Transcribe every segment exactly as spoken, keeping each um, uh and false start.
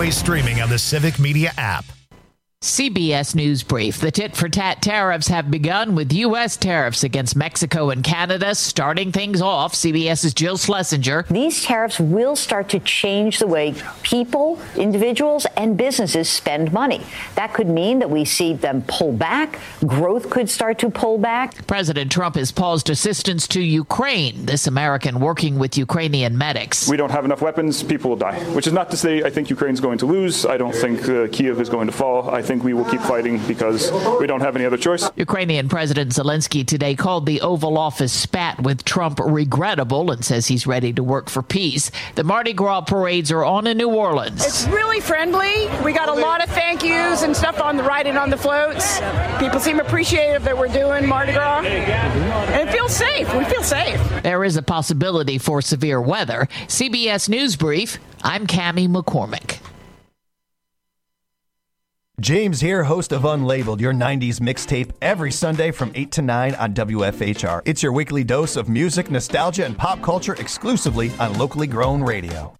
always streaming on the Civic Media app. C B S News Brief. The tit-for-tat tariffs have begun with U S tariffs against Mexico and Canada. Starting things off, CBS's Jill Schlesinger. These tariffs will start to change the way people, individuals, and businesses spend money. That could mean that we see them pull back. Growth could start to pull back. President Trump has paused assistance to Ukraine. This American working with Ukrainian medics. We don't have enough weapons, people will die. Which is not to say I think Ukraine's going to lose. I don't think uh, Kyiv is going to fall. I think I think we will keep fighting because we don't have any other choice. Ukrainian President Zelensky today called the Oval Office spat with Trump regrettable and says he's ready to work for peace. The Mardi Gras parades are on in New Orleans. It's really friendly. We got a lot of thank yous and stuff on the ride and on the floats. People seem appreciative that we're doing Mardi Gras. And it feels safe. We feel safe. There is a possibility for severe weather. C B S News Brief, I'm Cammie McCormick. James here, host of Unlabeled, your nineties mixtape, every Sunday from eight to nine on W F H R. It's your weekly dose of music, nostalgia, and pop culture exclusively on locally grown radio.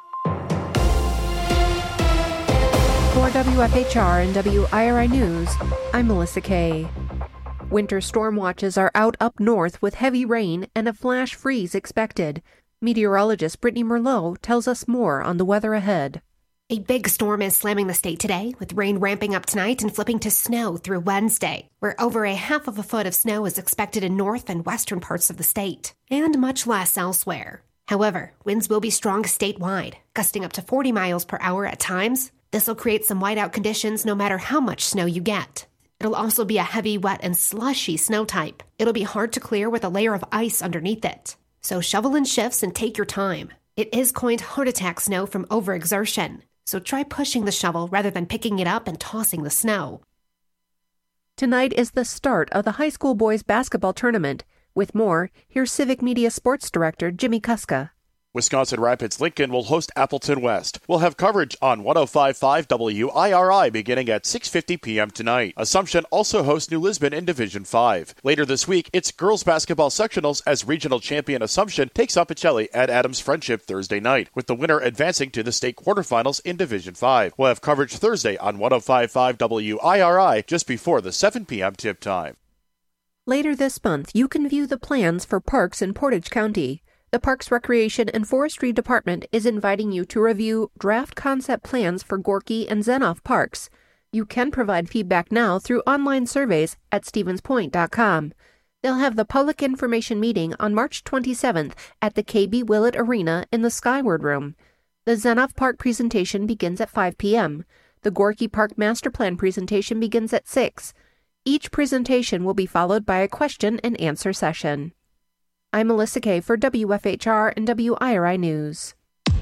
For W F H R and W I R I News, I'm Melissa Kay. Winter storm watches are out up north with heavy rain and a flash freeze expected. Meteorologist Brittany Merlot tells us more on the weather ahead. A big storm is slamming the state today, with rain ramping up tonight and flipping to snow through Wednesday, where over a half of a foot of snow is expected in north and western parts of the state, and much less elsewhere. However, winds will be strong statewide, gusting up to forty miles per hour at times. This will create some whiteout conditions no matter how much snow you get. It'll also be a heavy, wet, and slushy snow type. It'll be hard to clear with a layer of ice underneath it. So shovel in shifts and take your time. It is coined heart attack snow from overexertion. So try pushing the shovel rather than picking it up and tossing the snow. Tonight is the start of the high school boys basketball tournament. With more, here's Civic Media Sports Director Jimmy Kuska. Wisconsin Rapids Lincoln will host Appleton West. We'll have coverage on one oh five point five W I R I beginning at six fifty p.m. tonight. Assumption also hosts New Lisbon in Division five. Later this week, it's girls basketball sectionals as regional champion Assumption takes on Pacelli at Adams Friendship Thursday night, with the winner advancing to the state quarterfinals in Division five. We'll have coverage Thursday on one oh five point five W I R I just before the seven p.m. tip time. Later this month, you can view the plans for parks in Portage County. The Parks, Recreation, and Forestry Department is inviting you to review draft concept plans for Gorky and Zenoff parks. You can provide feedback now through online surveys at stevens point dot com. They'll have the public information meeting on March twenty-seventh at the K B Willett Arena in the Skyward Room. The Zenoff Park presentation begins at five p.m. The Gorky Park Master Plan presentation begins at six. Each presentation will be followed by a question and answer session. I'm Melissa Kay for W F H R and W I R I News.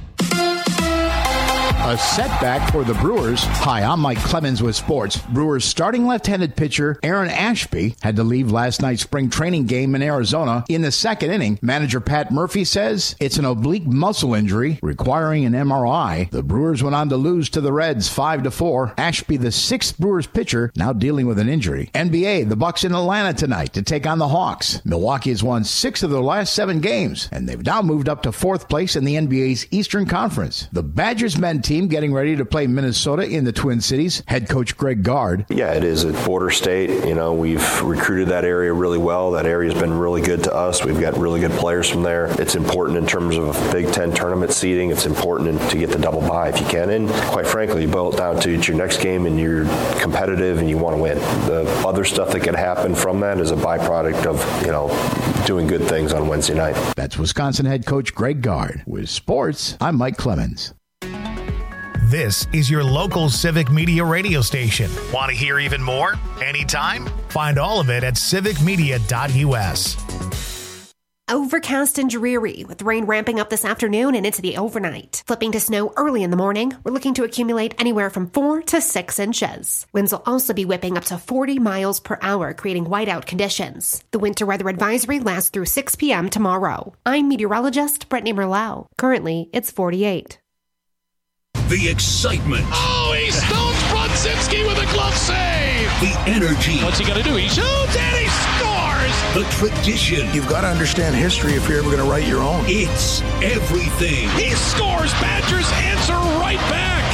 A setback for the Brewers. Hi, I'm Mike Clemens with sports. Brewers starting left-handed pitcher Aaron Ashby had to leave last night's spring training game in Arizona in the second inning. Manager Pat Murphy says it's an oblique muscle injury requiring an M R I. The Brewers went on to lose to the Reds five to four. Ashby, the sixth Brewers pitcher, now dealing with an injury. N B A, the Bucks in Atlanta tonight to take on the Hawks. Milwaukee has won six of their last seven games, and they've now moved up to fourth place in the N B A's Eastern Conference. The Badgers men team getting ready to play Minnesota in the Twin Cities. Head coach Greg Gard. Yeah, it is a border state. You know, we've recruited that area really well. That area has been really good to us. We've got really good players from there. It's important in terms of Big Ten tournament seeding. It's important to get the double bye if you can. And quite frankly, you boil it down to it's your next game and you're competitive and you want to win. The other stuff that could happen from that is a byproduct of, you know, doing good things on Wednesday night. That's Wisconsin head coach Greg Gard. With sports, I'm Mike Clemens. This is your local Civic Media radio station. Want to hear even more? Anytime? Find all of it at civic media dot u s. Overcast and dreary, with rain ramping up this afternoon and into the overnight. Flipping to snow early in the morning, we're looking to accumulate anywhere from four to six inches. Winds will also be whipping up to forty miles per hour, creating whiteout conditions. The winter weather advisory lasts through six p.m. tomorrow. I'm meteorologist Brittany Merlot. Currently, it's forty-eight. The excitement. Oh, he stones Brodzinski with a glove save. The energy. What's he going to do? He shoots and he scores. The tradition. You've got to understand history if you're ever going to write your own. It's everything. He scores. Badgers answer right back.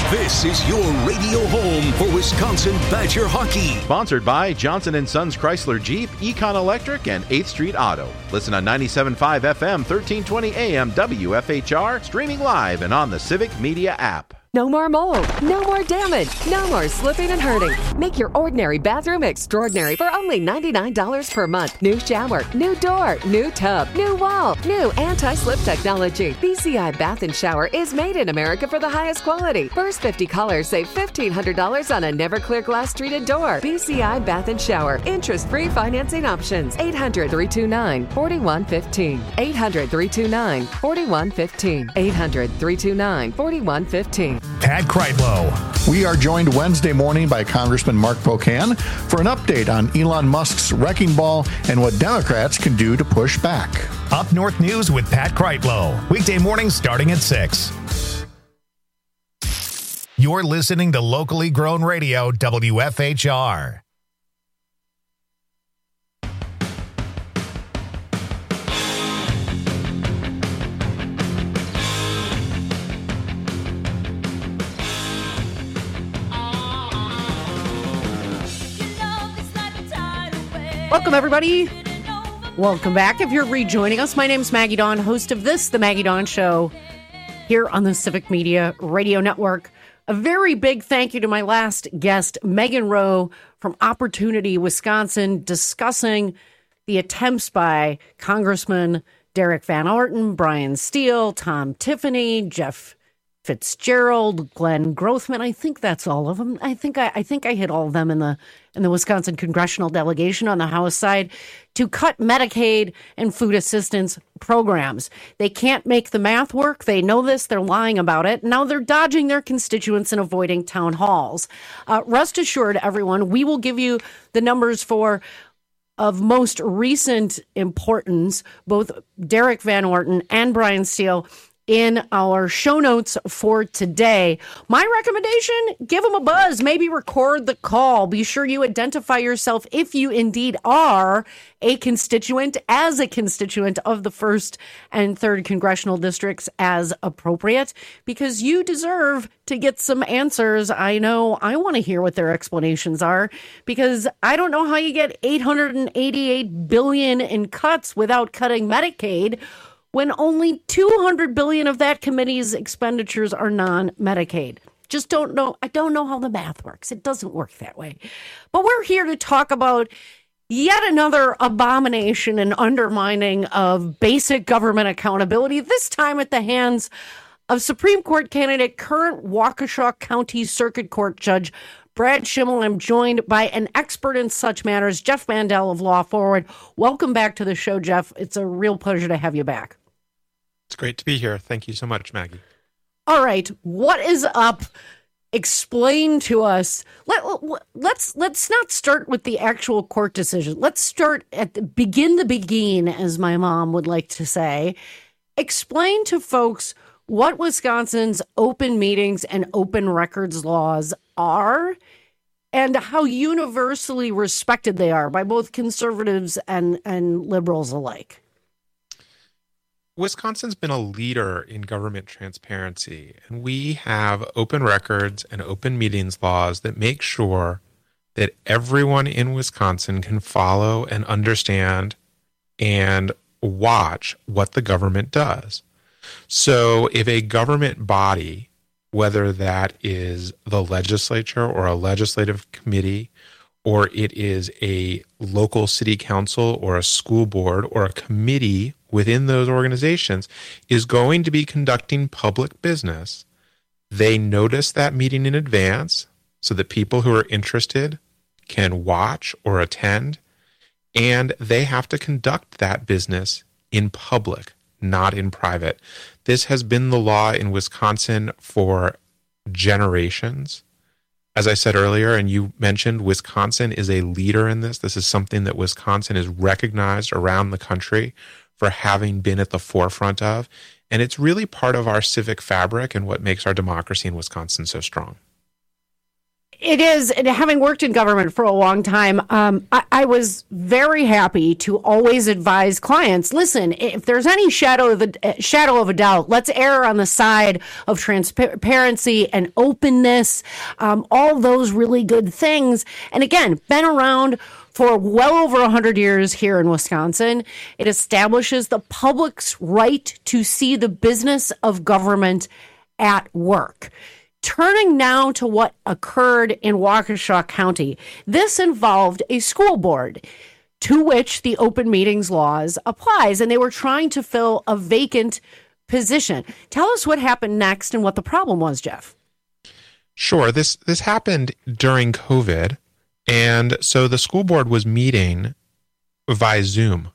This is your radio home for Wisconsin Badger hockey. Sponsored by Johnson and Sons Chrysler Jeep, Econ Electric, and eighth Street Auto. Listen on ninety-seven point five F M, thirteen twenty A M W F H R, streaming live and on the Civic Media app. No more mold, no more damage, no more slipping and hurting. Make your ordinary bathroom extraordinary for only ninety-nine dollars per month. New shower, new door, new tub, new wall, new anti-slip technology. B C I Bath and Shower is made in America for the highest quality. First fifty callers save fifteen hundred dollars on a never clear glass treated door. B C I Bath and Shower. Interest-free financing options. eight hundred, three two nine, four one one five. eight hundred, three two nine, four one one five. eight hundred, three two nine, four one one five. Pat Kreitlow. We are joined Wednesday morning by Congressman Mark Pocan for an update on Elon Musk's wrecking ball and what Democrats can do to push back. Up North News with Pat Kreitlow. Weekday mornings starting at six. You're listening to locally grown radio, W F H R. Welcome, everybody. Welcome back. If you're rejoining us, my name's Maggie Dawn, host of this, The Maggie Dawn Show, here on the Civic Media Radio Network. A very big thank you to my last guest, Megan Rowe from Opportunity, Wisconsin, discussing the attempts by Congressman Derek Van Orton, Brian Steele, Tom Tiffany, Jeff Fitzgerald, Glenn Grothman. I think that's all of them. I think I, I think I hit all of them in the in the Wisconsin congressional delegation on the House side to cut Medicaid and food assistance programs. They can't make the math work. They know this. They're lying about it. Now they're dodging their constituents and avoiding town halls. Uh, rest assured, everyone, we will give you the numbers for of most recent importance, both Derek Van Orton and Brian Steele, in our show notes for today. My recommendation, give them a buzz, maybe record the call. Be sure you identify yourself if you indeed are a constituent as a constituent of the first and third congressional districts as appropriate, because you deserve to get some answers. I know I want to hear what their explanations are, because I don't know how you get eight hundred eighty-eight billion dollars in cuts without cutting Medicaid, when only two hundred billion dollars of that committee's expenditures are non-Medicaid. Just don't know. I don't know how the math works. It doesn't work that way. But we're here to talk about yet another abomination and undermining of basic government accountability, this time at the hands of Supreme Court candidate, current Waukesha County Circuit Court Judge Brad Schimmel. I'm joined by an expert in such matters, Jeff Mandel of Law Forward. Welcome back to the show, Jeff. It's a real pleasure to have you back. It's great to be here. Thank you so much, Maggie. All right. What is up? Explain to us. Let, let's let's not start with the actual court decision. Let's start at the begin the begin, as my mom would like to say. Explain to folks what Wisconsin's open meetings and open records laws are and how universally respected they are by both conservatives and, and liberals alike. Wisconsin's been a leader in government transparency, and we have open records and open meetings laws that make sure that everyone in Wisconsin can follow and understand and watch what the government does. So if a government body, whether that is the legislature or a legislative committee, or it is a local city council or a school board or a committee within those organizations, is going to be conducting public business, they notice that meeting in advance so that people who are interested can watch or attend, and they have to conduct that business in public, not in private. This has been the law in Wisconsin for generations. As I said earlier, and you mentioned, Wisconsin is a leader in this. This is something that Wisconsin is recognized around the country for having been at the forefront of. And it's really part of our civic fabric and what makes our democracy in Wisconsin so strong. It is, and having worked in government for a long time, um, I, I was very happy to always advise clients, listen, if there's any shadow of, the, shadow of a doubt, let's err on the side of transparency and openness, um, all those really good things. And again, been around for well over one hundred years here in Wisconsin. It establishes the public's right to see the business of government at work. Turning now to what occurred in Waukesha County. This involved a school board to which the open meetings laws applies, and they were trying to fill a vacant position. Tell us what happened next and what the problem was, Jeff. Sure. This this happened during COVID, and so the school board was meeting via Zoom.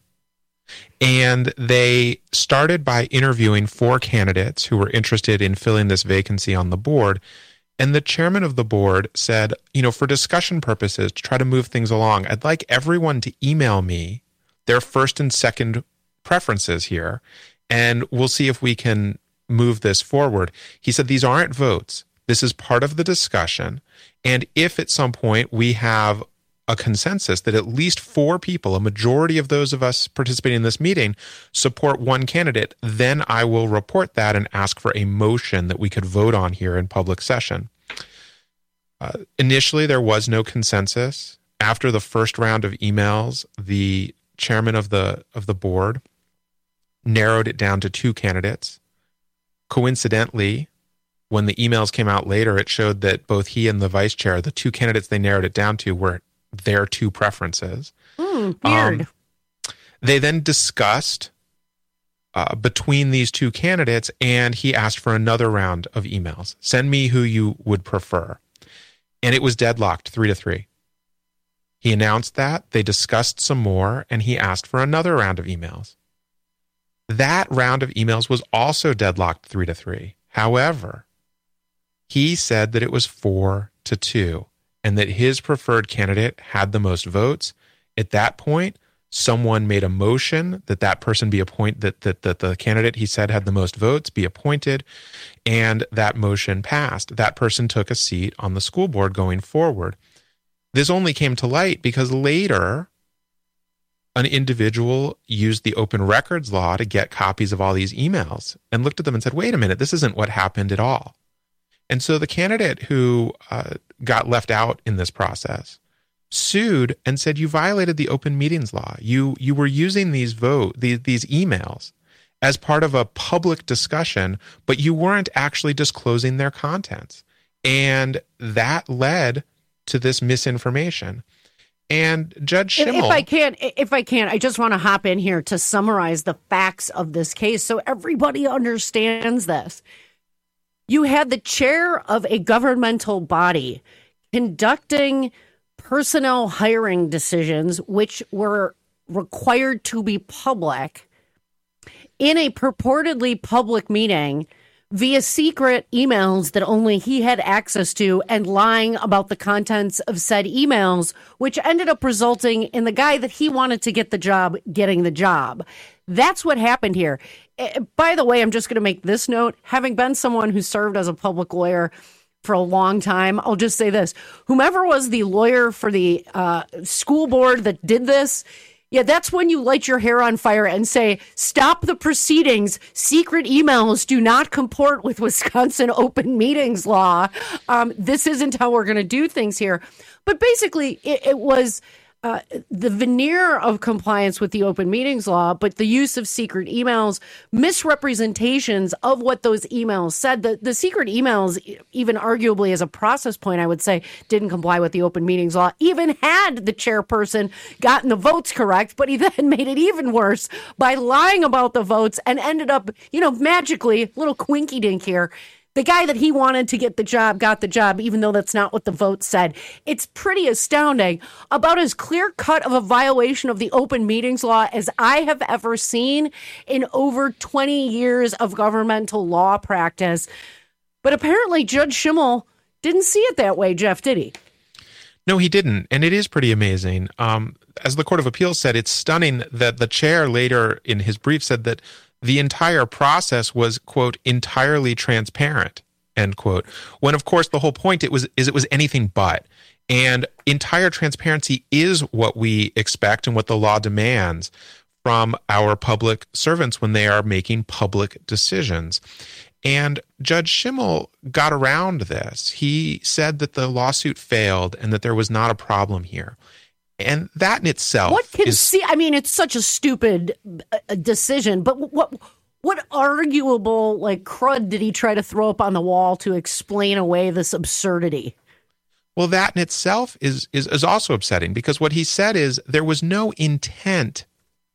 And they started by interviewing four candidates who were interested in filling this vacancy on the board. And the chairman of the board said, you know, for discussion purposes, to try to move things along, I'd like everyone to email me their first and second preferences here, and we'll see if we can move this forward. He said, these aren't votes. This is part of the discussion. And if at some point we have a consensus that at least four people, a majority of those of us participating in this meeting, support one candidate, then I will report that and ask for a motion that we could vote on here in public session. Uh, initially, there was no consensus. After the first round of emails, the chairman of the of the board narrowed it down to two candidates. Coincidentally, when the emails came out later, it showed that both he and the vice chair, the two candidates they narrowed it down to, were their two preferences. Mm, weird. Um, they then discussed uh, between these two candidates, and he asked for another round of emails. Send me who you would prefer. And it was deadlocked three to three. He announced that, they discussed some more, and he asked for another round of emails. That round of emails was also deadlocked three to three. However, he said that it was four to two. And that his preferred candidate had the most votes. At that point, someone made a motion that that person be appointed, that, that, that the candidate he said had the most votes be appointed, and that motion passed. That person took a seat on the school board going forward. This only came to light because later, an individual used the open records law to get copies of all these emails and looked at them and said, wait a minute, this isn't what happened at all. And so the candidate who uh, got left out in this process sued and said, you violated the open meetings law. You you were using these vote these, these emails as part of a public discussion, but you weren't actually disclosing their contents. And that led to this misinformation. And Judge Schimmel... If, if I can, if I can, I just want to hop in here to summarize the facts of this case so everybody understands this. You had the chair of a governmental body conducting personnel hiring decisions, which were required to be public, in a purportedly public meeting via secret emails that only he had access to, and lying about the contents of said emails, which ended up resulting in the guy that he wanted to get the job getting the job. That's what happened here. By the way, I'm just going to make this note. Having been someone who served as a public lawyer for a long time, I'll just say this. Whomever was the lawyer for the uh, school board that did this, yeah, that's when you light your hair on fire and say, stop the proceedings. Secret emails do not comport with Wisconsin open meetings law. Um, this isn't how we're going to do things here. But basically, it, it was... Uh, the veneer of compliance with the open meetings law, but the use of secret emails, misrepresentations of what those emails said. The, the secret emails, even arguably as a process point, I would say, didn't comply with the open meetings law, even had the chairperson gotten the votes correct, but he then made it even worse by lying about the votes and ended up, you know, magically, a little quinky dink here. The guy that he wanted to get the job got the job, even though that's not what the vote said. It's pretty astounding. About as clear cut of a violation of the open meetings law as I have ever seen in over twenty years of governmental law practice. But apparently Judge Schimmel didn't see it that way, Jeff, did he? No, he didn't. And it is pretty amazing. Um, as the Court of Appeals said, it's stunning that the chair later in his brief said that the entire process was, quote, entirely transparent. end quote. When, of course, the whole point it was is it was anything but. And entire transparency is what we expect and what the law demands from our public servants when they are making public decisions. And Judge Schimmel got around this. He said that the lawsuit failed and that there was not a problem here. And that in itself What can is... see? I mean, it's such a stupid uh, decision, but what what arguable, like, crud did he try to throw up on the wall to explain away this absurdity? Well, that in itself is, is, is also upsetting, because what he said is there was no intent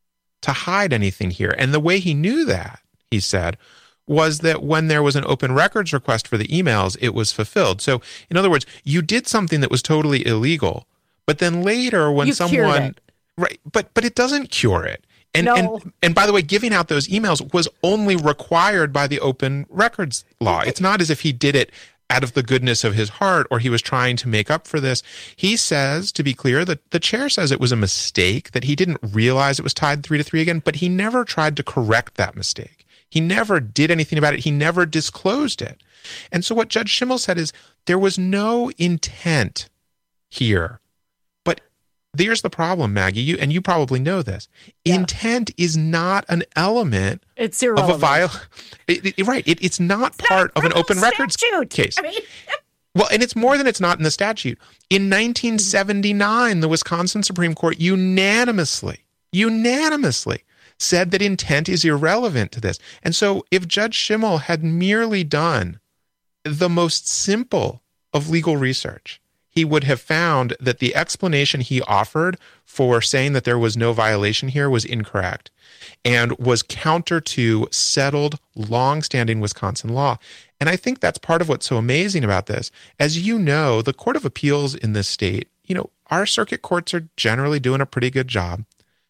to hide anything here. And the way he knew that, he said, was that when there was an open records request for the emails, it was fulfilled. So, in other words, you did something that was totally illegal, but then later when you someone... Right, but but it doesn't cure it. And, no. and and by the way, giving out those emails was only required by the open records law. It's not as if he did it out of the goodness of his heart or he was trying to make up for this. He says, to be clear, that the chair says it was a mistake, that he didn't realize it was tied three to three again, but he never tried to correct that mistake. He never did anything about it. He never disclosed it. And so what Judge Schimmel said is there was no intent here. But here's the problem, Maggie, you and you probably know this. Yeah. Intent is not an element it's irrelevant. of a viol. It, it, right. It, it's not it's part not of an open records case. I mean, well, and it's more than it's not in the statute. In nineteen seventy-nine, the Wisconsin Supreme Court unanimously, unanimously said that intent is irrelevant to this. And so if Judge Schimmel had merely done the most simple of legal research, he would have found that the explanation he offered for saying that there was no violation here was incorrect and was counter to settled, long-standing Wisconsin law. And I think that's part of what's so amazing about this. As you know, the Court of Appeals in this state, you know, our circuit courts are generally doing a pretty good job.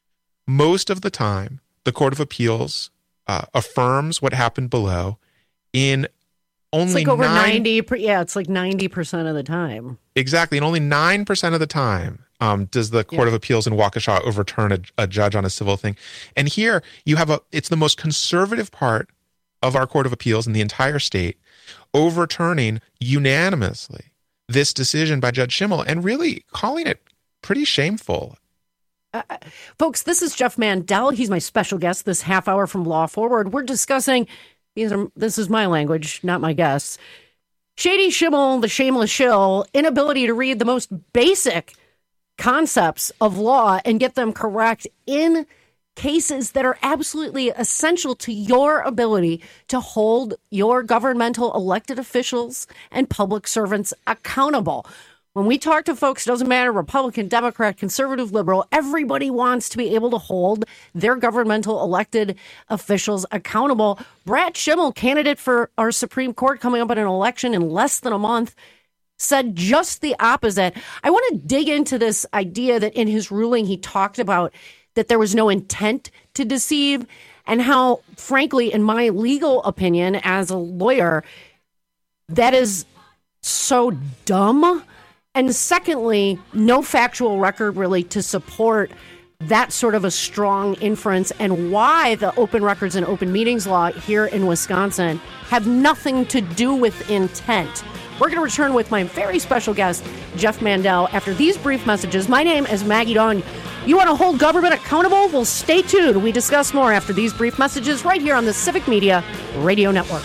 Most of the time, the Court of Appeals uh, affirms what happened below in only it's like over nine, ninety. Yeah, it's like ninety percent of the time. Exactly, and only nine percent of the time um, does the Court yeah. of Appeals in Waukesha overturn a, a judge on a civil thing. And here you have a. It's the most conservative part of our Court of Appeals in the entire state, overturning unanimously this decision by Judge Schimmel and really calling it pretty shameful. Uh, folks, this is Jeff Mandel. He's my special guest this half hour from Law Forward. We're discussing, these are, this is my language, not my guests, Shady Schimmel, the shameless shill, inability to read the most basic concepts of law and get them correct in cases that are absolutely essential to your ability to hold your governmental elected officials and public servants accountable. When we talk to folks, it doesn't matter, Republican, Democrat, conservative, liberal, everybody wants to be able to hold their governmental elected officials accountable. Brad Schimmel, candidate for our Supreme Court coming up in an election in less than a month, said just the opposite. I want to dig into this idea that in his ruling he talked about that there was no intent to deceive, and how, frankly, in my legal opinion as a lawyer, that is so dumb. And secondly, no factual record really to support that sort of a strong inference, and why the open records and open meetings law here in Wisconsin have nothing to do with intent. We're going to return with my very special guest, Jeff Mandel, after these brief messages. My name is Maggie Dawn. You want to hold government accountable? Well, stay tuned. We discuss more after these brief messages right here on the Civic Media Radio Network.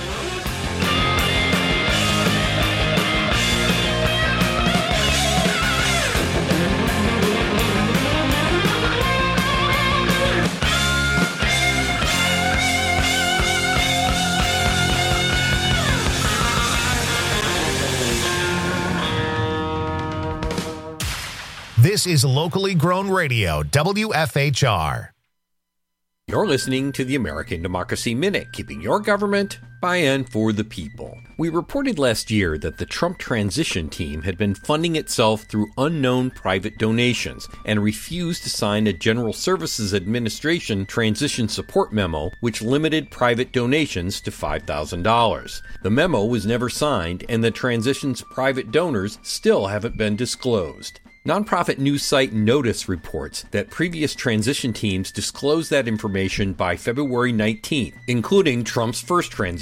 This is locally grown radio, W F H R. You're listening to the American Democracy Minute, keeping your government by and for the people. We reported last year that the Trump transition team had been funding itself through unknown private donations and refused to sign a General Services Administration transition support memo, which limited private donations to five thousand dollars. The memo was never signed, and the transition's private donors still haven't been disclosed. Nonprofit news site Notice reports that previous transition teams disclosed that information by February nineteenth, including Trump's first transition.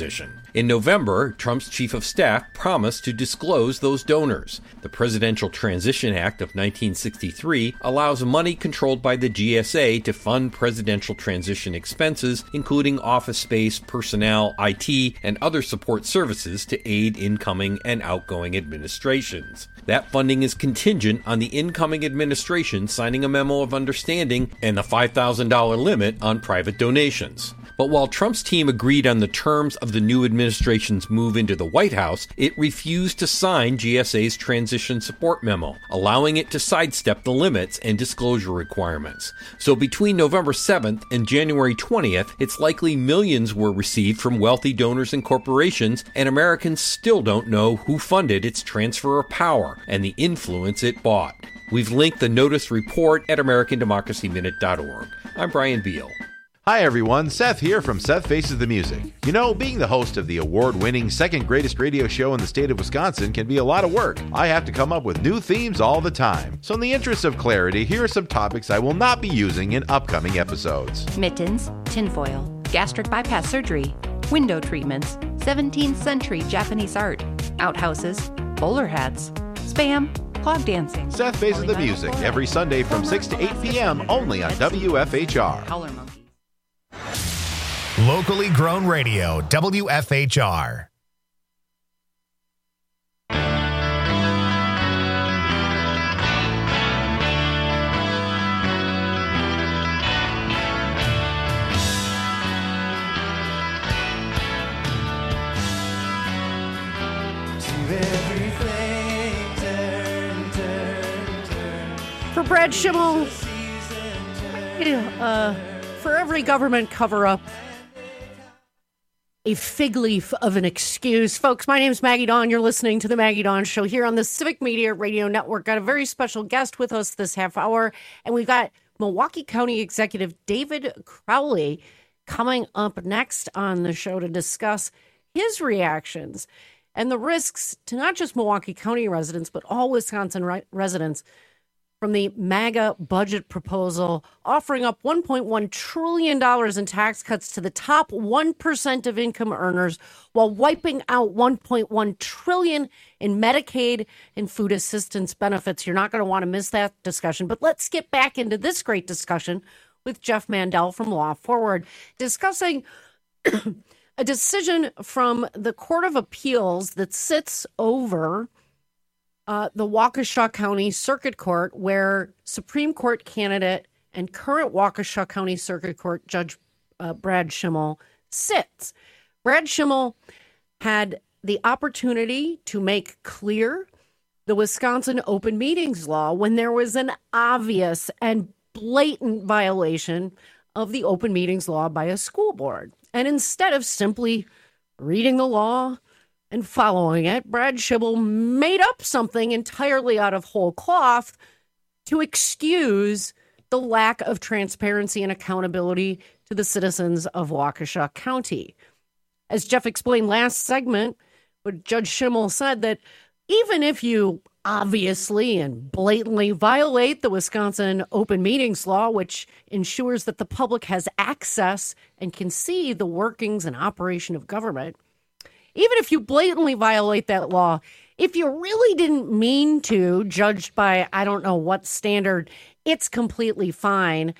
In November, Trump's chief of staff promised to disclose those donors. The Presidential Transition Act of nineteen sixty-three allows money controlled by the G S A to fund presidential transition expenses, including office space, personnel, I T, and other support services to aid incoming and outgoing administrations. That funding is contingent on the incoming administration signing a memo of understanding and the five thousand dollars limit on private donations. But while Trump's team agreed on the terms of the new administration's move into the White House, it refused to sign G S A's transition support memo, allowing it to sidestep the limits and disclosure requirements. So between November seventh and January twentieth, it's likely millions were received from wealthy donors and corporations, and Americans still don't know who funded its transfer of power and the influence it bought. We've linked the notice report at American Democracy Minute dot org. I'm Brian Beal. Hi everyone, Seth here from Seth Faces the Music. You know, being the host of the award-winning second greatest radio show in the state of Wisconsin can be a lot of work. I have to come up with new themes all the time. So in the interest of clarity, here are some topics I will not be using in upcoming episodes. Mittens, tinfoil, gastric bypass surgery, window treatments, seventeenth century Japanese art, outhouses, bowler hats, spam, clog dancing. Seth Faces the Music every Sunday from six to eight p.m. only on W F H R. Locally grown radio, W F H R. For Brad Schimmel, uh, for every government cover-up, a fig leaf of an excuse. Folks, my name's Maggie Dawn. You're listening to The Maggie Dawn Show here on the Civic Media Radio Network. Got a very special guest with us this half hour, and we've got Milwaukee County Executive David Crowley coming up next on the show to discuss his reactions and the risks to not just Milwaukee County residents, but all Wisconsin re- residents from the MAGA budget proposal, offering up one point one trillion dollars in tax cuts to the top one percent of income earners while wiping out one point one trillion dollars in Medicaid and food assistance benefits. You're not going to want to miss that discussion. But let's get back into this great discussion with Jeff Mandel from Law Forward, discussing a decision from the Court of Appeals that sits over Uh, the Waukesha County Circuit Court, where Supreme Court candidate and current Waukesha County Circuit Court Judge uh, Brad Schimmel sits. Brad Schimmel had the opportunity to make clear the Wisconsin open meetings law when there was an obvious and blatant violation of the open meetings law by a school board. And instead of simply reading the law and following it, Brad Schimmel made up something entirely out of whole cloth to excuse the lack of transparency and accountability to the citizens of Waukesha County. As Jeff explained last segment, but Judge Schimmel said that even if you obviously and blatantly violate the Wisconsin open meetings law, which ensures that the public has access and can see the workings and operation of government, even if you blatantly violate that law, if you really didn't mean to, judged by I don't know what standard, it's completely fine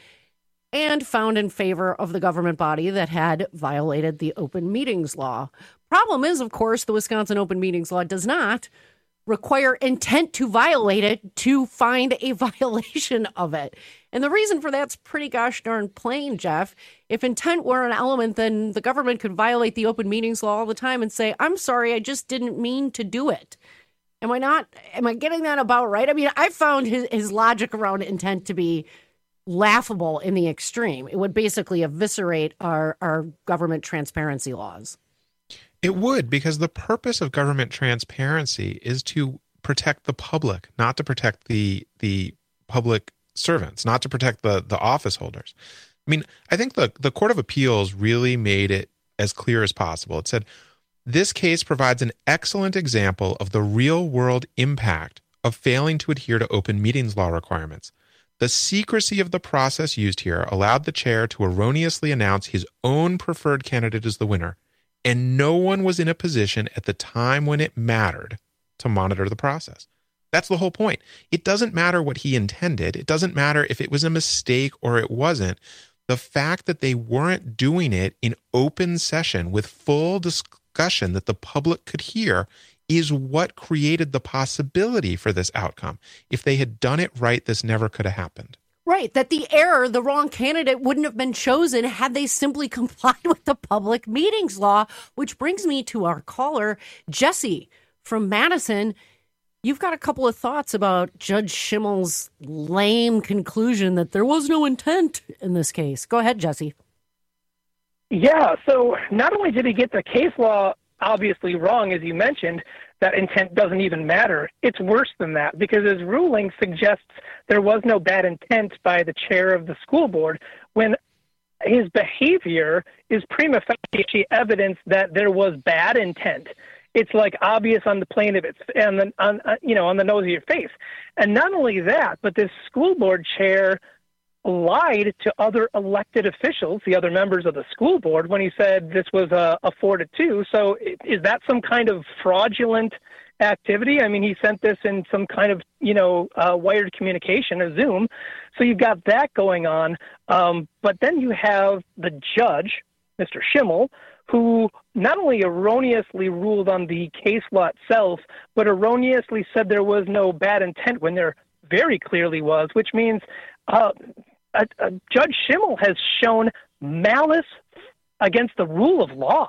and found in favor of the government body that had violated the open meetings law. Problem is, of course, the Wisconsin open meetings law does not require intent to violate it to find a violation of it. And the reason for that's pretty gosh darn plain, Jeff. If intent were an element, then the government could violate the open meetings law all the time and say, I'm sorry, I just didn't mean to do it. Am I not, am I getting that about right? I mean, I found his, his logic around intent to be laughable in the extreme. It would basically eviscerate our, our government transparency laws. It would, because the purpose of government transparency is to protect the public, not to protect the the public servants, not to protect the, the office holders. I mean, I think the, the Court of Appeals really made it as clear as possible. It said, this case provides an excellent example of the real-world impact of failing to adhere to open meetings law requirements. The secrecy of the process used here allowed the chair to erroneously announce his own preferred candidate as the winner, And no one was in a position at the time when it mattered to monitor the process. That's the whole point. It doesn't matter what he intended. It doesn't matter if it was a mistake or it wasn't. The fact that they weren't doing it in open session with full discussion that the public could hear is what created the possibility for this outcome. If they had done it right, this never could have happened. Right, that the error, the wrong candidate wouldn't have been chosen had they simply complied with the public meetings law, which brings me to our caller, Jesse from Madison. You've got a couple of thoughts about Judge Schimmel's lame conclusion that there was no intent in this case. Go ahead, Jesse. Yeah, so not only did he get the case law obviously wrong, as you mentioned, that intent doesn't even matter. It's worse than that, because his ruling suggests there was no bad intent by the chair of the school board when his behavior is prima facie evidence that there was bad intent. It's like obvious on the plane of its and the on uh, you know on the nose of your face. And not only that, but this school board chair lied to other elected officials, the other members of the school board, when he said this was a, a four to two. So is that some kind of fraudulent activity? I mean, he sent this in some kind of, you know, uh, wired communication, a Zoom. So you've got that going on. Um, but then you have the judge, Mister Schimmel, who not only erroneously ruled on the case law itself, but erroneously said there was no bad intent when there very clearly was, which means uh, a, a Judge Schimmel has shown malice against the rule of law.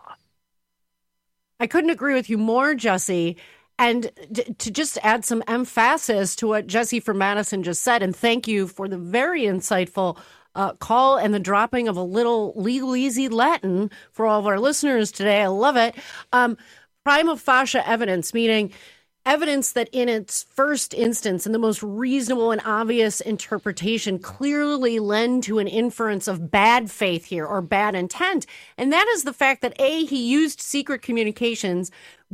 I couldn't agree with you more, Jesse. And d- to just add some emphasis to what Jesse from Madison just said, and thank you for the very insightful uh, call and the dropping of a little legalese Latin for all of our listeners today. I love it. Um, prima facie evidence, meaning evidence that in its first instance, in the most reasonable and obvious interpretation, clearly lend to an inference of bad faith here or bad intent. And that is the fact that A, he used secret communications,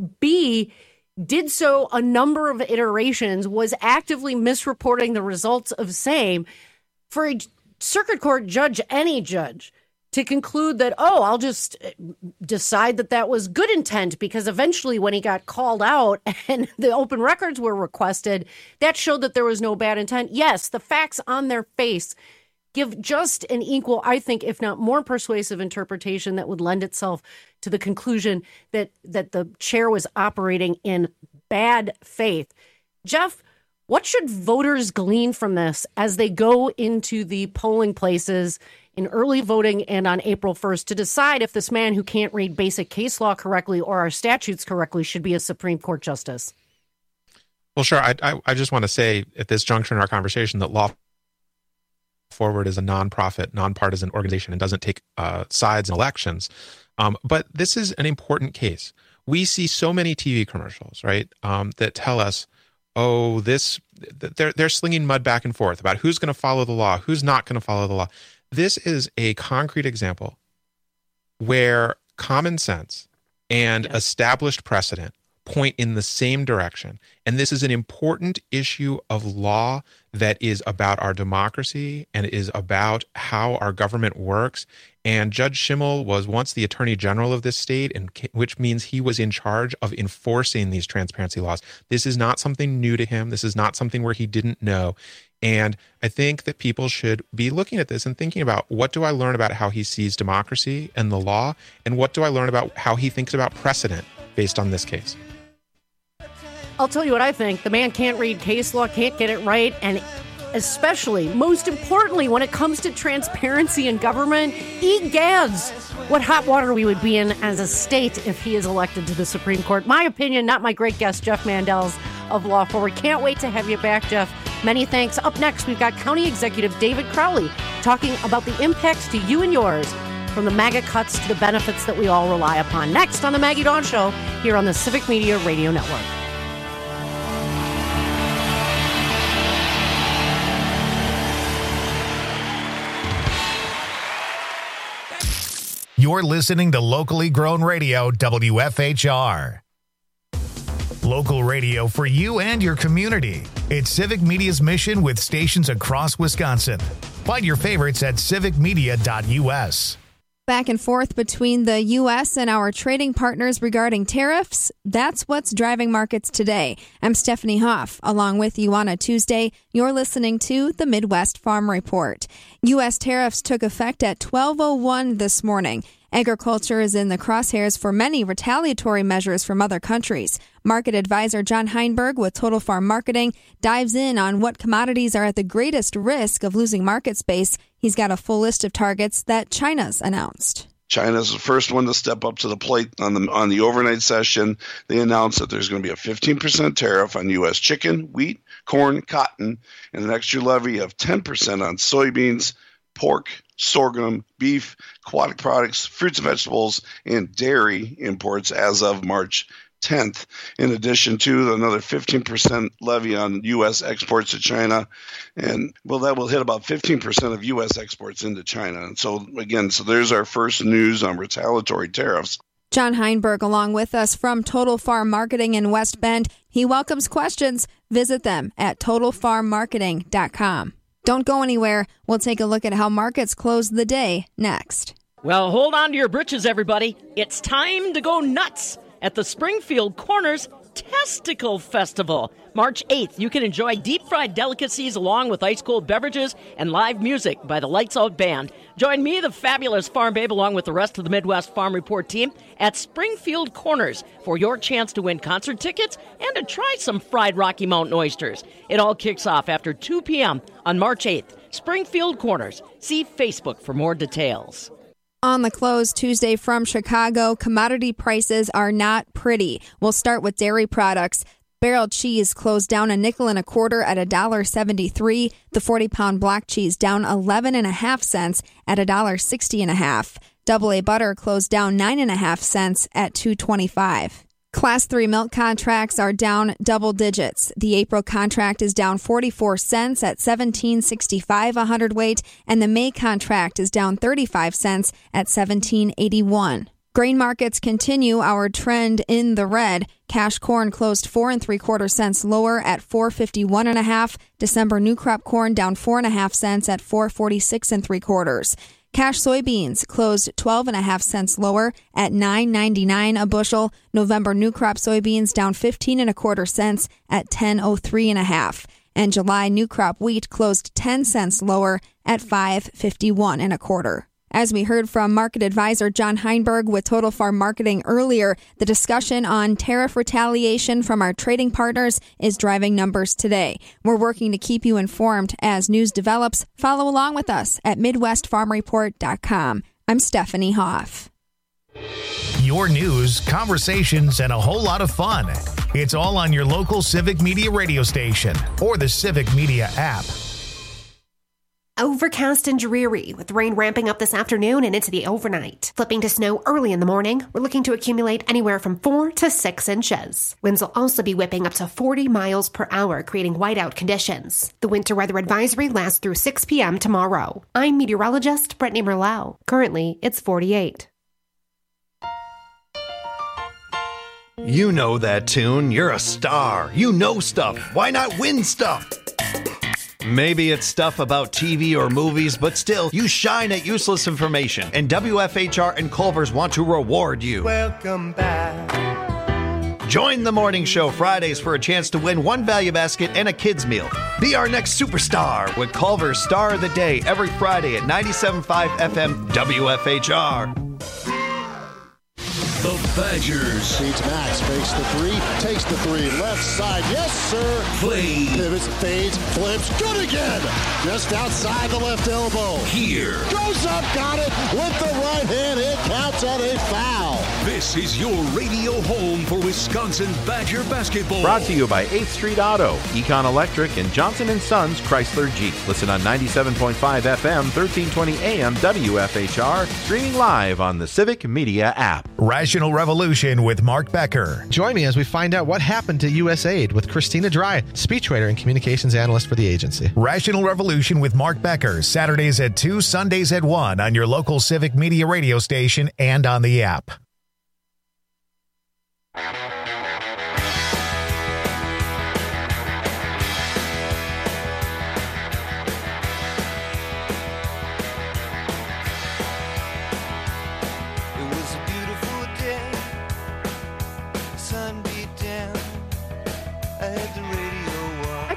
B, did so a number of iterations, was actively misreporting the results of same. For a circuit court judge, any judge, to conclude that, oh, I'll just decide that that was good intent, because eventually when he got called out and the open records were requested, that showed that there was no bad intent. Yes, the facts on their face give just an equal, I think, if not more persuasive interpretation that would lend itself to the conclusion that that the chair was operating in bad faith. Jeff, what should voters glean from this as they go into the polling places in early voting and on April first to decide if this man who can't read basic case law correctly or our statutes correctly should be a Supreme Court justice? Well, sure. I, I, I just want to say at this juncture in our conversation that Law Forward is a nonprofit, nonpartisan organization and doesn't take uh, sides in elections. Um, but this is an important case. We see so many T V commercials, right, um, that tell us, oh, this they're they're slinging mud back and forth about who's going to follow the law, who's not going to follow the law. This is a concrete example where common sense and yeah. established precedent point in the same direction. And this is an important issue of law that is about our democracy and is about how our government works. And Judge Schimmel was once the Attorney General of this state, and which means he was in charge of enforcing these transparency laws. This is not something new to him. This is not something where he didn't know. And I think that people should be looking at this and thinking about, what do I learn about how he sees democracy and the law? And what do I learn about how he thinks about precedent based on this case? I'll tell you what I think. The man can't read case law, can't get it right, and especially, most importantly, when it comes to transparency in government, egads, what hot water we would be in as a state if he is elected to the Supreme Court. My opinion, not my great guest, Jeff Mandels of Law Forward. Can't wait to have you back, Jeff. Many thanks. Up next, we've got County Executive David Crowley talking about the impacts to you and yours from the MAGA cuts to the benefits that we all rely upon. Next on The Maggie Dawn Show here on the Civic Media Radio Network. You're listening to Locally Grown Radio, W F H R. Local radio for you and your community. It's Civic Media's mission with stations across Wisconsin. Find your favorites at civic media dot U S. Back and forth between the U S and our trading partners regarding tariffs. That's what's driving markets today. I'm Stephanie Hoff, along with you on a Tuesday. You're listening to the Midwest Farm Report. U S tariffs took effect at twelve oh one this morning. Agriculture is in the crosshairs for many retaliatory measures from other countries. Market advisor John Heinberg with Total Farm Marketing dives in on what commodities are at the greatest risk of losing market space. He's got a full list of targets that China's announced. China's the first one to step up to the plate on the on the overnight session. They announced that there's going to be a fifteen percent tariff on U S chicken, wheat, corn, cotton, and an extra levy of ten percent on soybeans, pork, sorghum, beef, aquatic products, fruits and vegetables, and dairy imports as of March tenth, in addition to another fifteen percent levy on U S exports to China. And, well, that will hit about fifteen percent of U S exports into China. And so, again, so there's our first news on retaliatory tariffs. John Heinberg along with us from Total Farm Marketing in West Bend. He welcomes questions. Visit them at total farm marketing dot com. Don't go anywhere. We'll take a look at how markets closed the day next. Well, hold on to your britches, everybody. It's time to go nuts at the Springfield Corners Testicle Festival. March eighth, you can enjoy deep-fried delicacies along with ice-cold beverages and live music by the Lights Out Band. Join me, the fabulous Farm Babe, along with the rest of the Midwest Farm Report team at Springfield Corners for your chance to win concert tickets and to try some fried Rocky Mountain oysters. It all kicks off after two p.m. on March eighth. Springfield Corners. See Facebook for more details. On the close Tuesday from Chicago, commodity prices are not pretty. We'll start with dairy products. Barrel cheese closed down a nickel and a quarter at one dollar seventy-three. The forty-pound block cheese down eleven and a half cents at one dollar sixty and a half. Double A butter closed down nine and a half cents at two twenty-five. Class three milk contracts are down double digits. The April contract is down forty-four cents at seventeen sixty-five a hundredweight, and the May contract is down thirty-five cents at seventeen eighty-one. Grain markets continue our trend in the red. Cash corn closed four and three quarter cents lower at four fifty-one and a half. December new crop corn down four and a half cents at four forty-six and three quarters. Cash soybeans closed twelve and a half cents lower at nine ninety-nine a bushel. November new crop soybeans down fifteen and a quarter cents at ten oh three and a half. And July new crop wheat closed ten cents lower at five fifty-one and a quarter. As we heard from market advisor John Heinberg with Total Farm Marketing earlier, the discussion on tariff retaliation from our trading partners is driving numbers today. We're working to keep you informed as news develops. Follow along with us at midwest farm report dot com. I'm Stephanie Hoff. Your news, conversations, and a whole lot of fun. It's all on your local Civic Media radio station or the Civic Media app. Overcast and dreary, with rain ramping up this afternoon and into the overnight. Flipping to snow early in the morning, we're looking to accumulate anywhere from four to six inches. Winds will also be whipping up to forty miles per hour, creating whiteout conditions. The winter weather advisory lasts through six p.m. tomorrow. I'm meteorologist Brittany Merlot. Currently, it's forty-eight. You know that tune. You're a star. You know stuff. Why not win stuff? Maybe it's stuff about T V or movies, but still, you shine at useless information, and W F H R and Culver's want to reward you. Welcome back. Join the morning show Fridays for a chance to win one value basket and a kids meal. Be our next superstar with Culver's Star of the Day every Friday at ninety-seven point five F M W F H R. The Badgers. Feeds Max, fakes the three, takes the three, left side, yes sir. Play. Pivots, fades, flips, good again. Just outside the left elbow. Here. Goes up, got it, with the right hand, it counts on a foul. This is your radio home for Wisconsin Badger basketball. Brought to you by eighth Street Auto, Econ Electric, and Johnson and Sons Chrysler Jeep. Listen on ninety-seven point five F M, thirteen twenty A M W F H R, streaming live on the Civic Media app. Rational Revolution with Mark Becker. Join me as we find out what happened to U S A I D with Christina Dry, speechwriter and communications analyst for the agency. Rational Revolution with Mark Becker, Saturdays at two, Sundays at one on your local Civic Media radio station and on the app.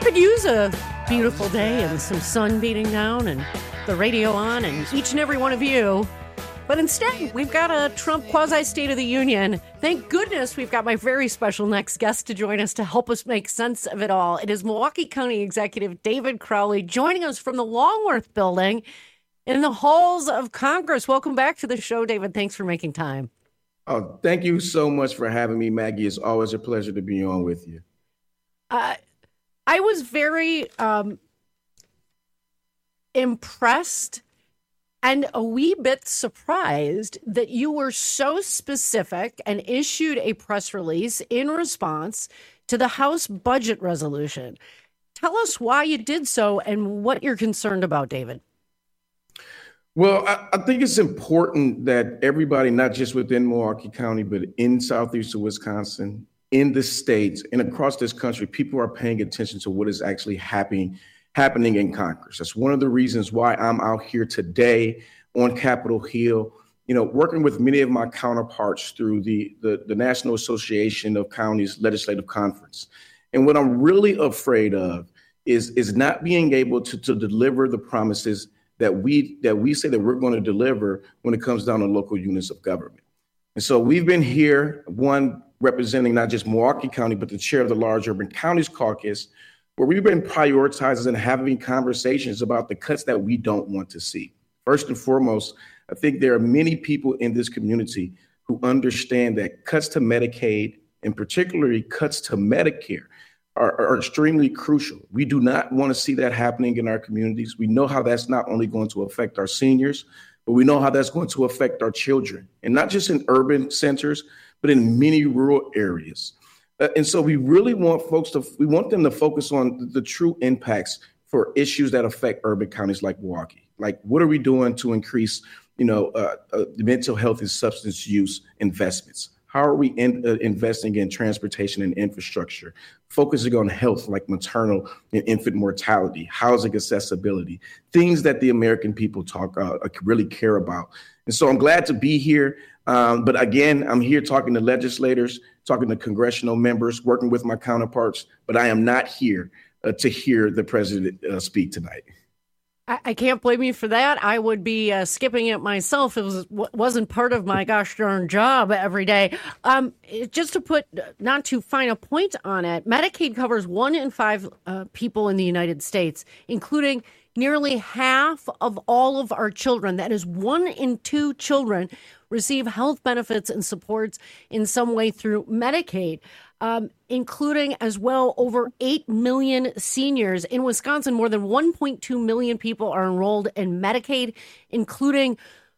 could use a beautiful day and some sun beating down and the radio on and each and every one of you. But instead, we've got a Trump quasi-State of the Union. Thank goodness we've got my very special next guest to join us to help us make sense of it all. It is Milwaukee County Executive David Crowley joining us from the Longworth Building in the halls of Congress. Welcome back to the show, David. Thanks for making time. Oh, thank you so much for having me, Maggie. It's always a pleasure to be on with you. Uh, I was very um, impressed and a wee bit surprised that you were so specific and issued a press release in response to the House budget resolution. Tell us why you did so and what you're concerned about, David. Well, I, I think it's important that everybody, not just within Milwaukee County, but in southeastern Wisconsin, in the states, and across this country, people are paying attention to what is actually happening happening in Congress. That's one of the reasons why I'm out here today on Capitol Hill, you know, working with many of my counterparts through the, the, the National Association of Counties Legislative Conference. And what I'm really afraid of is, is not being able to, to deliver the promises that we that we say that we're going to deliver when it comes down to local units of government. And so we've been here, one representing not just Milwaukee County, but the chair of the Large Urban Counties Caucus, where we've been prioritizing and having conversations about the cuts that we don't want to see. First and foremost, I think there are many people in this community who understand that cuts to Medicaid, and particularly cuts to Medicare, are, are extremely crucial. We do not want to see that happening in our communities. We know how that's not only going to affect our seniors, but we know how that's going to affect our children, and not just in urban centers, but in many rural areas. Uh, and so we really want folks to, we want them to focus on the, the true impacts for issues that affect urban counties like Milwaukee. Like, what are we doing to increase, you know, uh, uh, mental health and substance use investments? How are we in, uh, investing in transportation and infrastructure, focusing on health like maternal and infant mortality, housing accessibility, things that the American people talk uh, really care about. And so I'm glad to be here. Um, but again, I'm here talking to legislators, talking to congressional members, working with my counterparts, but I am not here uh, to hear the president uh, speak tonight. I, I can't blame you for that. I would be uh, skipping it myself. It was, wasn't part of my gosh darn job every day. Um, it, just to put, not too fine a point on it, Medicaid covers one in five uh, people in the United States, including nearly half of all of our children. That is one in two children receive health benefits and supports in some way through Medicaid, um, including as well over eight million seniors. In Wisconsin, more than one point two million people are enrolled in Medicaid, including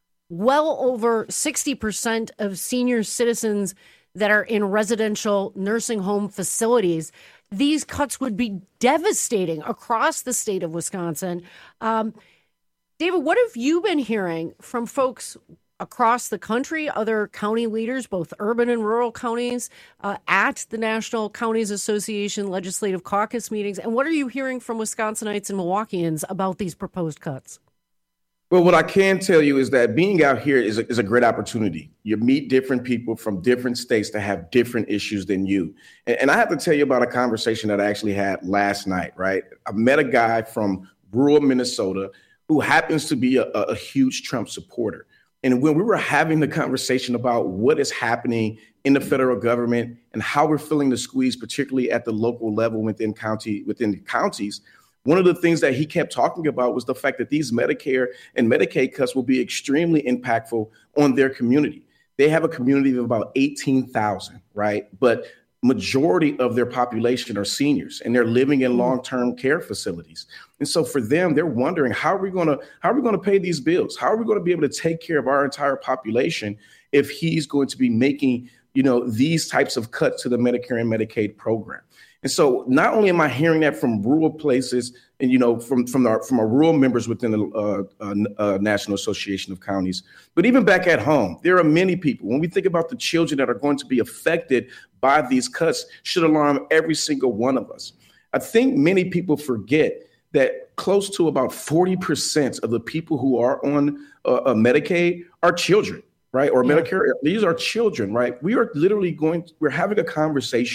well over sixty percent of senior citizens that are in residential nursing home facilities. These cuts would be devastating across the state of Wisconsin. Um, David, what have you been hearing from folks across the country, other county leaders, both urban and rural counties, uh, at the National Counties Association Legislative Caucus meetings? And what are you hearing from Wisconsinites and Milwaukeeans about these proposed cuts? Well, what I can tell you is that being out here is a, is a great opportunity. You meet different people from different states that have different issues than you. And, and I have to tell you about a conversation that I actually had last night, right? I met a guy from rural Minnesota who happens to be a, a huge Trump supporter. And when we were having the conversation about what is happening in the federal government and how we're feeling the squeeze, particularly at the local level within county within the counties, one of the things that he kept talking about was the fact that these Medicare and Medicaid cuts will be extremely impactful on their community. They have a community of about eighteen thousand, right? But majority of their population are seniors, and they're living in long-term care facilities. And so for them, they're wondering, how are we going to how are we going to pay these bills? How are we going to be able to take care of our entire population if he's going to be making, you know, these types of cuts to the Medicare and Medicaid program? And so not only am I hearing that from rural places and, you know, from from our from our rural members within the uh, uh, uh, National Association of Counties, but even back at home, there are many people. When we think about the children that are going to be affected by these cuts, should alarm every single one of us. I think many people forget that close to about forty percent of the people who are on uh, uh, Medicaid are children, right? Or yeah. Medicare. These are children, right? We are literally going, we're having a conversation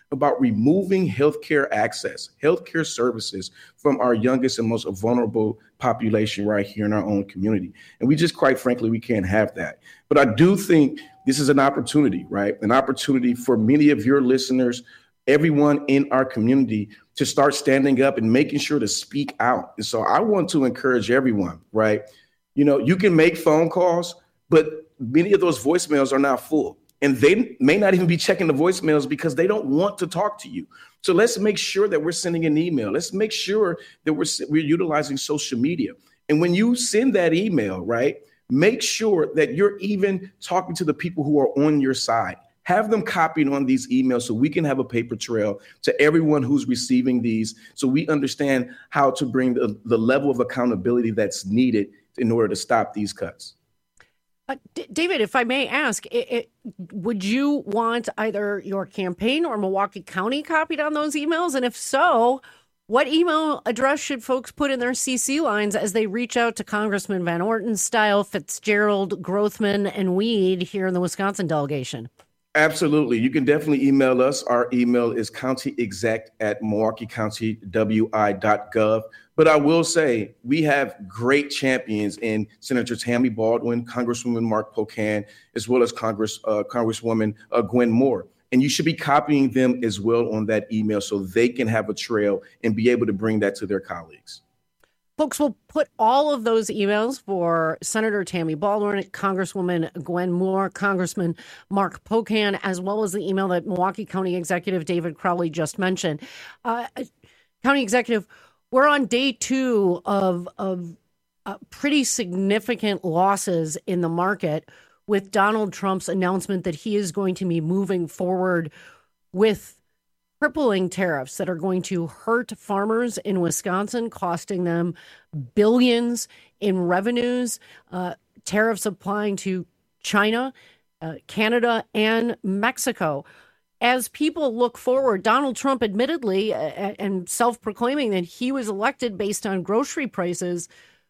about removing healthcare access, healthcare services from our youngest and most vulnerable population right here in our own community. And we just, quite frankly, we can't have that. But I do think this is an opportunity, right? An opportunity for many of your listeners, everyone in our community, to start standing up and making sure to speak out. And so I want to encourage everyone, right? You know, you can make phone calls, but many of those voicemails are now full. And they may not even be checking the voicemails because they don't want to talk to you. So let's make sure that we're sending an email. Let's make sure that we're, we're utilizing social media. And when you send that email, right, make sure that you're even talking to the people who are on your side. Have them copied on these emails so we can have a paper trail to everyone who's receiving these, so we understand how to bring the, the level of accountability that's needed in order to stop these cuts. Uh, D- David, if I may ask, it, it, would you want either your campaign or Milwaukee County copied on those emails? And if so, what email address should folks put in their C C lines as they reach out to Congressman Van Orten, Style, Fitzgerald, Grothman, and Weed here in the Wisconsin delegation? Absolutely. You can definitely email us. Our email is countyexec at milwaukee county w i dot gov. But I will say we have great champions in Senator Tammy Baldwin, Congresswoman Mark Pocan, as well as Congress uh, Congresswoman uh, Gwen Moore. And you should be copying them as well on that email so they can have a trail and be able to bring that to their colleagues. Folks, will put all of those emails for Senator Tammy Baldwin, Congresswoman Gwen Moore, Congressman Mark Pocan, as well as the email that Milwaukee County Executive David Crowley just mentioned. Uh, County Executive, we're on day two of, of uh, pretty significant losses in the market with Donald Trump's announcement that he is going to be moving forward with crippling tariffs that are going to hurt farmers in Wisconsin, costing them billions in revenues, uh, tariffs applying to China, uh, Canada, and Mexico. As people look forward, Donald Trump admittedly uh, and self-proclaiming that he was elected based on grocery prices.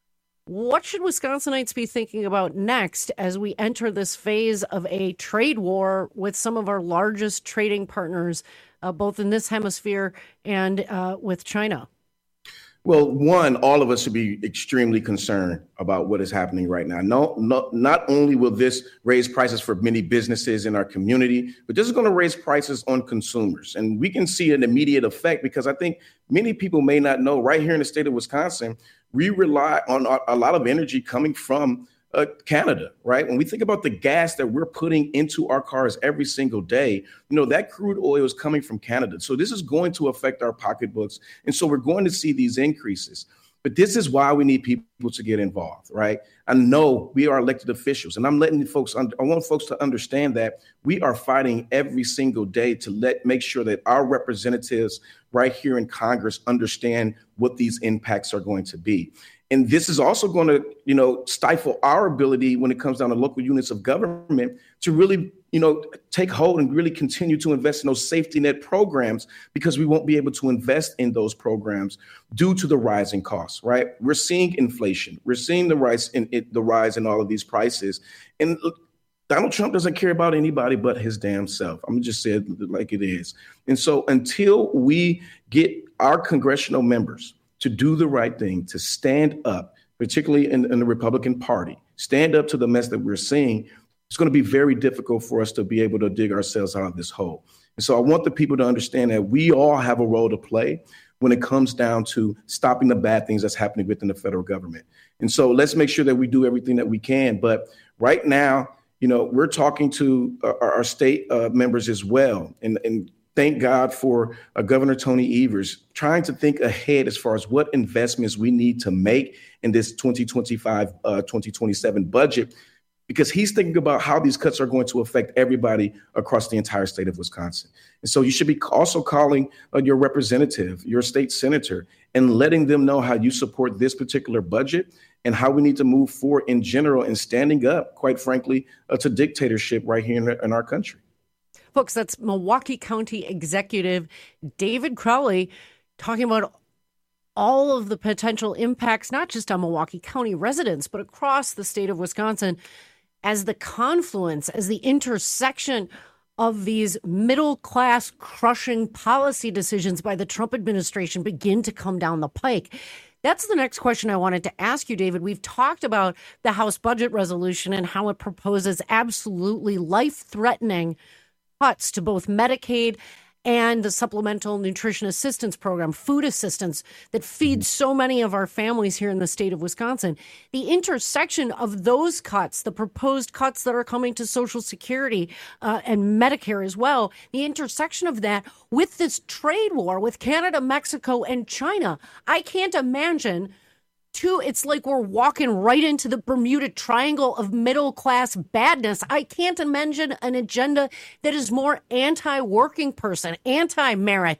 What should Wisconsinites be thinking about next as we enter this phase of a trade war with some of our largest trading partners, uh, both in this hemisphere and uh, with China? Well, one, all of us should be extremely concerned about what is happening right now. No, no, not only will this raise prices for many businesses in our community, but this is going to raise prices on consumers. And we can see an immediate effect because I think many people may not know right here in the state of Wisconsin, we rely on a lot of energy coming from uh, Canada, right? When we think about the gas that we're putting into our cars every single day, you know, that crude oil is coming from Canada. So this is going to affect our pocketbooks. And so we're going to see these increases. But this is why we need people to get involved, right? I know we are elected officials, and I'm letting folks, I want folks to understand that we are fighting every single day to let make sure that our representatives right here in Congress understand what these impacts are going to be. And this is also going to, you know, stifle our ability when it comes down to local units of government to really, you know, take hold and really continue to invest in those safety net programs, because we won't be able to invest in those programs due to the rising costs, right? We're seeing inflation. We're seeing the rise in it, the rise in all of these prices. And look, Donald Trump doesn't care about anybody but his damn self. I'm just saying it like it is. And so until we get our congressional members to do the right thing, to stand up, particularly in, in the Republican Party, stand up to the mess that we're seeing, it's going to be very difficult for us to be able to dig ourselves out of this hole. And so I want the people to understand that we all have a role to play when it comes down to stopping the bad things that's happening within the federal government. And so let's make sure that we do everything that we can. But right now, you know, we're talking to uh, our state uh, members as well. And, and thank God for uh, Governor Tony Evers trying to think ahead as far as what investments we need to make in this twenty twenty-five, uh, twenty twenty-seven budget, because he's thinking about how these cuts are going to affect everybody across the entire state of Wisconsin. And so you should be also calling uh, your representative, your state senator, and letting them know how you support this particular budget and how we need to move forward in general and standing up, quite frankly, uh, to dictatorship right here in, in our country. Folks, that's Milwaukee County Executive David Crowley talking about all of the potential impacts, not just on Milwaukee County residents, but across the state of Wisconsin, as the confluence, as the intersection of these middle-class crushing policy decisions by the Trump administration begin to come down the pike? That's the next question I wanted to ask you, David. We've talked about the House budget resolution and how it proposes absolutely life-threatening cuts to both Medicaid and the Supplemental Nutrition Assistance Program, food assistance that feeds so many of our families here in the state of Wisconsin. The intersection of those cuts, the proposed cuts that are coming to Social Security uh, and Medicare as well, the intersection of that with this trade war with Canada, Mexico, and China, I can't imagine. Two, it's like we're walking right into the Bermuda Triangle of middle-class badness. I can't imagine an agenda that is more anti-working person, anti-merit,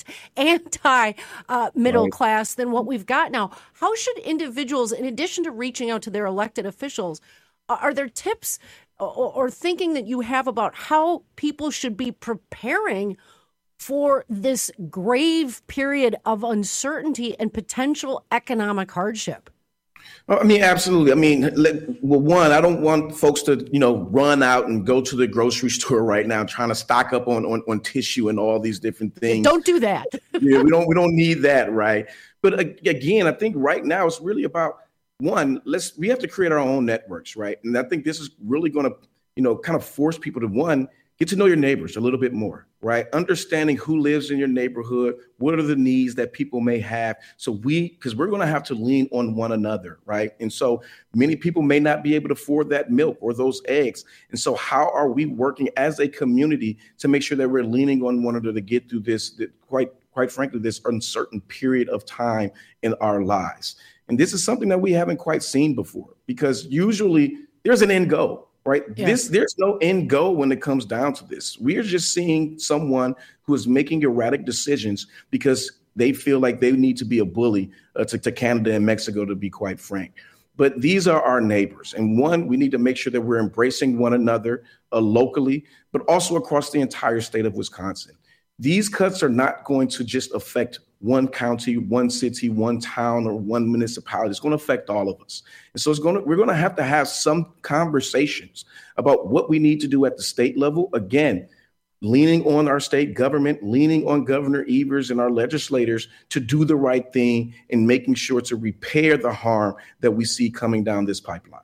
anti-middle right. class than what we've got now. How should individuals, in addition to reaching out to their elected officials, are there tips or, or thinking that you have about how people should be preparing for this grave period of uncertainty and potential economic hardship? I mean, absolutely. I mean, well, one, I don't want folks to, you know, run out and go to the grocery store right now trying to stock up on, on, on tissue and all these different things. Don't do that. Yeah, we don't we don't need that, right? But again, I think right now it's really about, one, let's we have to create our own networks, right? And I think this is really going to, you know, kind of force people to, one, get to know your neighbors a little bit more, right? Understanding who lives in your neighborhood, what are the needs that people may have. So we, because we're going to have to lean on one another, right? And so many people may not be able to afford that milk or those eggs. And so how are we working as a community to make sure that we're leaning on one another to get through this, quite, quite frankly, this uncertain period of time in our lives? And this is something that we haven't quite seen before, because usually there's an end goal. Right. Yeah. This there's no end goal when it comes down to this. We are just seeing someone who is making erratic decisions because they feel like they need to be a bully uh, to, to Canada and Mexico, to be quite frank. But these are our neighbors. And one, we need to make sure that we're embracing one another uh, locally, but also across the entire state of Wisconsin. These cuts are not going to just affect one county, one city, one town, or one municipality. It's going to affect all of us. And so it's going to, we're going to have to have some conversations about what we need to do at the state level. Again, leaning on our state government, leaning on Governor Evers and our legislators to do the right thing and making sure to repair the harm that we see coming down this pipeline.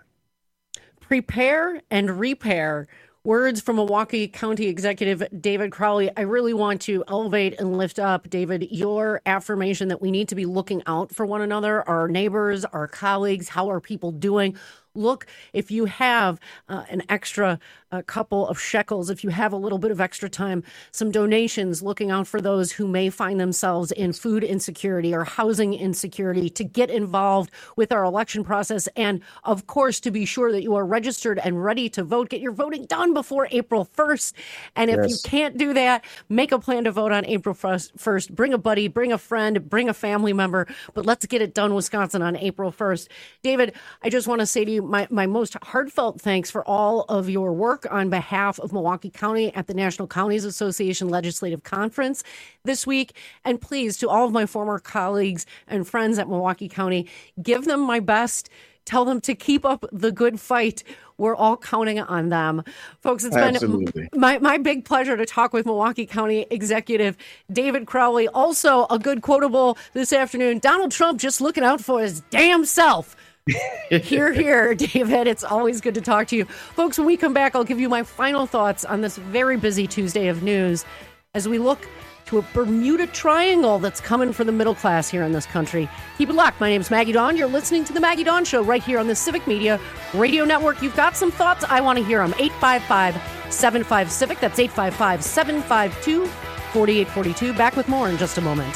Prepare and repair. Words from Milwaukee County Executive David Crowley. I really want to elevate and lift up, David, your affirmation that we need to be looking out for one another, our neighbors, our colleagues. How are people doing? Look, if you have uh, an extra uh, couple of shekels, if you have a little bit of extra time, some donations, looking out for those who may find themselves in food insecurity or housing insecurity, to get involved with our election process. And of course, to be sure that you are registered and ready to vote. Get your voting done before April first. And if yes. you can't do that, make a plan to vote on April first. Bring a buddy, bring a friend, bring a family member. But let's get it done, Wisconsin, on April first. David, I just want to say to you, My, my most heartfelt thanks for all of your work on behalf of Milwaukee County at the National Counties Association Legislative Conference this week. And please, to all of my former colleagues and friends at Milwaukee County, give them my best. Tell them to keep up the good fight. We're all counting on them. Folks, it's Absolutely. been my, my big pleasure to talk with Milwaukee County Executive David Crowley. Also, a good quotable this afternoon: Donald Trump just looking out for his damn self. Hear, hear, David. It's always good to talk to you. Folks, when we come back, I'll give you my final thoughts on this very busy Tuesday of news as we look to a Bermuda Triangle that's coming for the middle class here in this country. Keep it locked. My name's Maggie Dawn. You're listening to The Maggie Dawn Show right here on the Civic Media Radio Network. You've got some thoughts. I want to hear them. eight five five, seven five, CIVIC. That's eight five five, seven five two, four eight four two. Back with more in just a moment.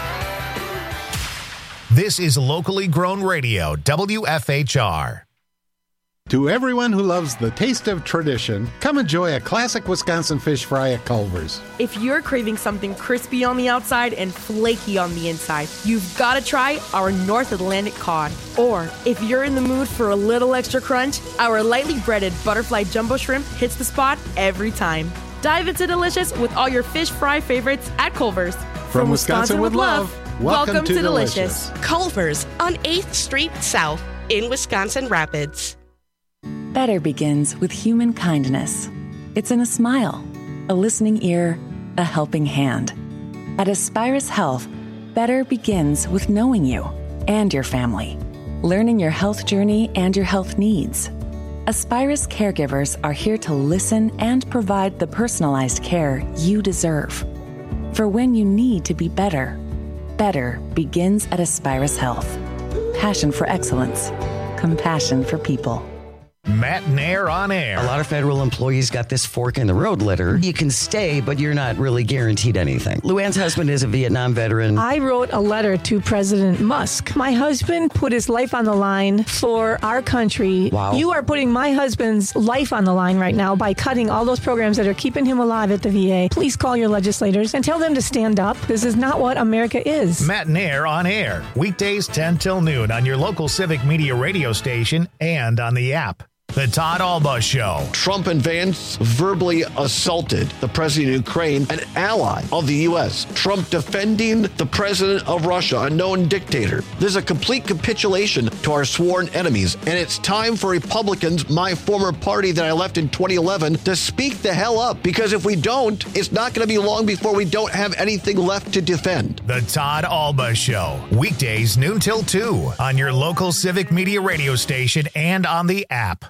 This is locally grown radio, W F H R. To everyone who loves the taste of tradition, come enjoy a classic Wisconsin fish fry at Culver's. If you're craving something crispy on the outside and flaky on the inside, you've got to try our North Atlantic cod. Or if you're in the mood for a little extra crunch, our lightly breaded butterfly jumbo shrimp hits the spot every time. Dive into delicious with all your fish fry favorites at Culver's. From, From Wisconsin, Wisconsin with love, welcome, welcome to, to delicious. delicious. Culver's on eighth Street South in Wisconsin Rapids. Better begins with human kindness. It's in a smile, a listening ear, a helping hand. At Aspirus Health, better begins with knowing you and your family, learning your health journey and your health needs. Aspirus caregivers are here to listen and provide the personalized care you deserve. For when you need to be better, better begins at Aspirus Health. Passion for excellence, compassion for people. Matt Nair on air. A lot of federal employees got this fork in the road letter. You can stay, but you're not really guaranteed anything. Luann's husband is a Vietnam veteran. I wrote a letter to President Musk. My husband put his life on the line for our country. Wow. You are putting my husband's life on the line right now by cutting all those programs that are keeping him alive at the V A. Please call your legislators and tell them to stand up. This is not what America is. Matt Nair on air. Weekdays ten till noon on your local Civic Media radio station and on the app. The Todd Alba Show. Trump and Vance verbally assaulted the president of Ukraine, an ally of the U S. Trump defending the president of Russia, a known dictator. This is a complete capitulation to our sworn enemies. And it's time for Republicans, my former party that I left in twenty eleven, to speak the hell up. Because if we don't, it's not going to be long before we don't have anything left to defend. The Todd Alba Show. Weekdays noon till two on your local Civic Media radio station and on the app.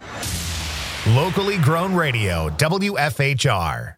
Locally grown radio, W F H R.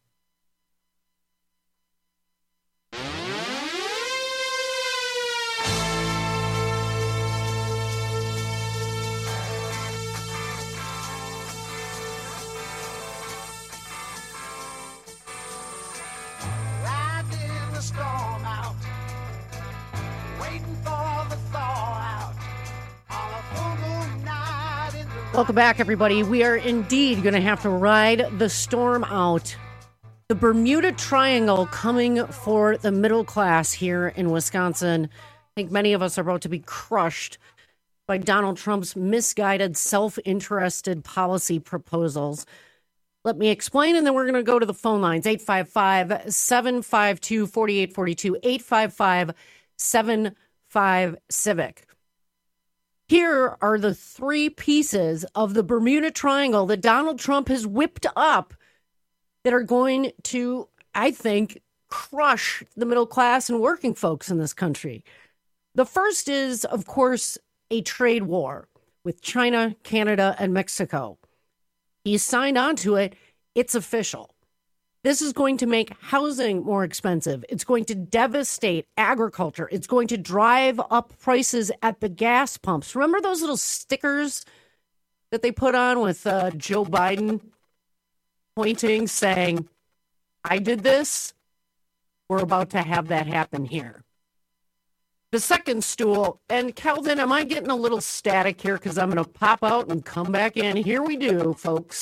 Riding the storm out, waiting for the thaw out on a full moon night in the Welcome back, everybody. We are indeed going to have to ride the storm out. The Bermuda Triangle coming for the middle class here in Wisconsin. I think many of us are about to be crushed by Donald Trump's misguided, self-interested policy proposals. Let me explain, and then we're going to go to the phone lines. eight five five, seven five two, four eight four two, eight five five, seven five, CIVIC. Here are the three pieces of the Bermuda Triangle that Donald Trump has whipped up that are going to, I think, crush the middle class and working folks in this country. The first is, of course, a trade war with China, Canada, and Mexico. He's signed on to it. It's official. This is going to make housing more expensive. It's going to devastate agriculture. It's going to drive up prices at the gas pumps. Remember those little stickers that they put on with uh, Joe Biden pointing, saying, I did this? We're about to have that happen here. The second stool, and Calvin, am I getting a little static here because I'm going to pop out and come back in? Here we do, folks.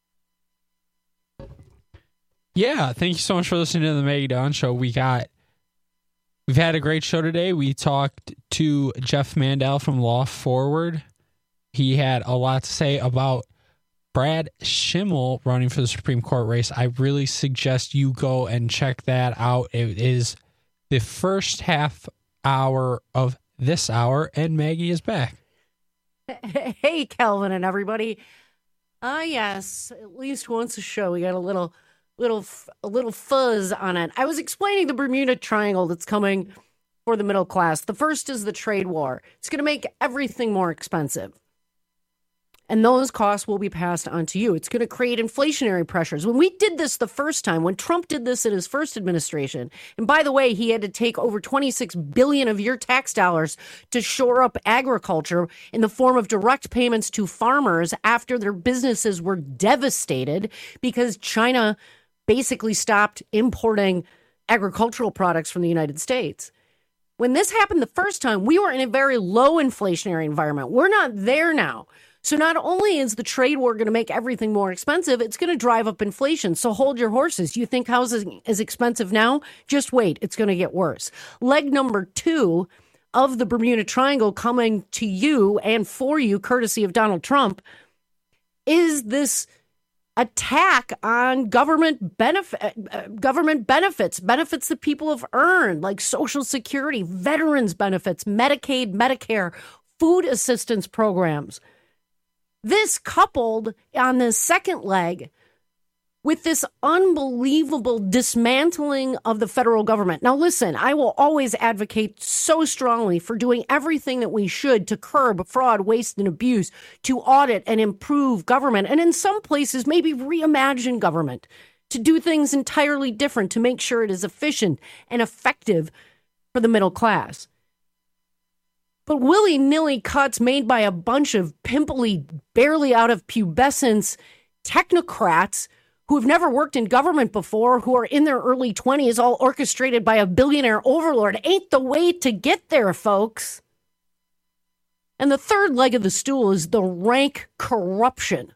Yeah, thank you so much for listening to the Maggie Dawn Show. We got, we've had a great show today. We talked to Jeff Mandel from Law Forward. He had a lot to say about Brad Schimmel running for the Supreme Court race. I really suggest you go and check that out. It is the first half hour of this hour, and Maggie is back. Hey, Calvin and everybody. Ah, uh, yes, at least once a show, we got a little... little a little fuzz on it. I was explaining the Bermuda Triangle that's coming for the middle class. The first is the trade war. It's going to make everything more expensive. And those costs will be passed on to you. It's going to create inflationary pressures. When we did this the first time, when Trump did this in his first administration, and by the way, he had to take over twenty-six billion dollars of your tax dollars to shore up agriculture in the form of direct payments to farmers after their businesses were devastated because China basically stopped importing agricultural products from the United States. When this happened the first time, we were in a very low inflationary environment. We're not there now. So not only is the trade war going to make everything more expensive, it's going to drive up inflation. So hold your horses. You think housing is expensive now? Just wait. It's going to get worse. Leg number two of the Bermuda Triangle coming to you and for you, courtesy of Donald Trump, is this attack on government benefit, uh, government benefits, benefits that people have earned, like Social Security, veterans benefits, Medicaid, Medicare, food assistance programs. This coupled on the second leg with this unbelievable dismantling of the federal government. Now, listen, I will always advocate so strongly for doing everything that we should to curb fraud, waste, and abuse, to audit and improve government, and in some places, maybe reimagine government, to do things entirely different, to make sure it is efficient and effective for the middle class. But willy-nilly cuts made by a bunch of pimply, barely out of pubescence technocrats who have never worked in government before, who are in their early twenties, all orchestrated by a billionaire overlord, ain't the way to get there, folks. And the third leg of the stool is the rank corruption.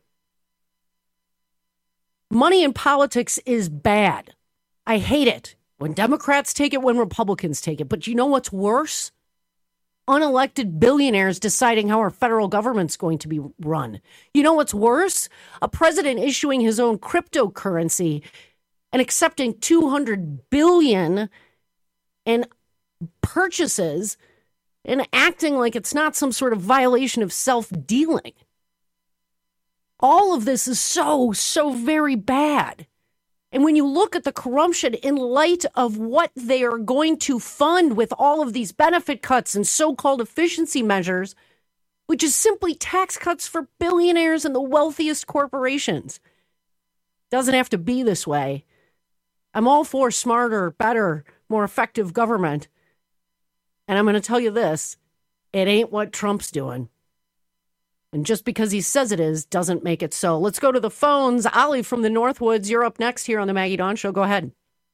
Money in politics is bad. I hate it when Democrats take it, when Republicans take it. But you know what's worse? Unelected billionaires deciding how our federal government's going to be run. You know what's worse? A president issuing his own cryptocurrency and accepting two hundred billion dollars in purchases and acting like it's not some sort of violation of self-dealing. All of this is so, so very bad. And when you look at the corruption in light of what they are going to fund with all of these benefit cuts and so-called efficiency measures, which is simply tax cuts for billionaires and the wealthiest corporations. Doesn't have to be this way. I'm all for smarter, better, more effective government. And I'm going to tell you this, it ain't what Trump's doing. And just because he says it is doesn't make it so. Let's go to the phones. Ollie from the Northwoods, you're up next here on the Maggie Dawn Show. Go ahead.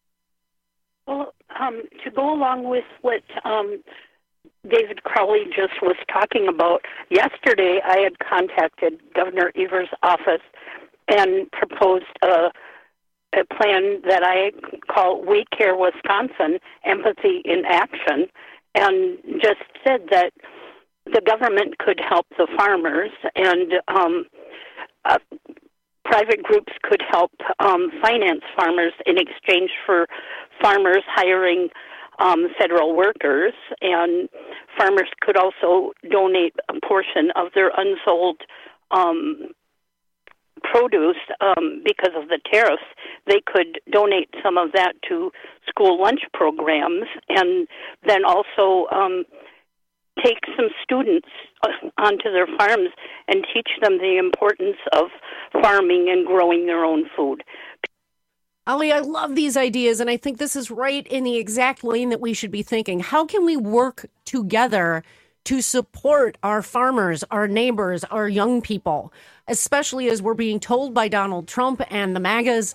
Well, um, to go along with what um, David Crowley just was talking about, yesterday I had contacted Governor Evers' office and proposed a, a plan that I call We Care Wisconsin, Empathy in Action, and just said that the government could help the farmers, and um, uh, private groups could help um, finance farmers in exchange for farmers hiring um, federal workers, and farmers could also donate a portion of their unsold um, produce um, because of the tariffs. They could donate some of that to school lunch programs, and then also um, take some students onto their farms and teach them the importance of farming and growing their own food. Ali, I love these ideas, and I think this is right in the exact lane that we should be thinking. How can we work together to support our farmers, our neighbors, our young people, especially as we're being told by Donald Trump and the MAGAs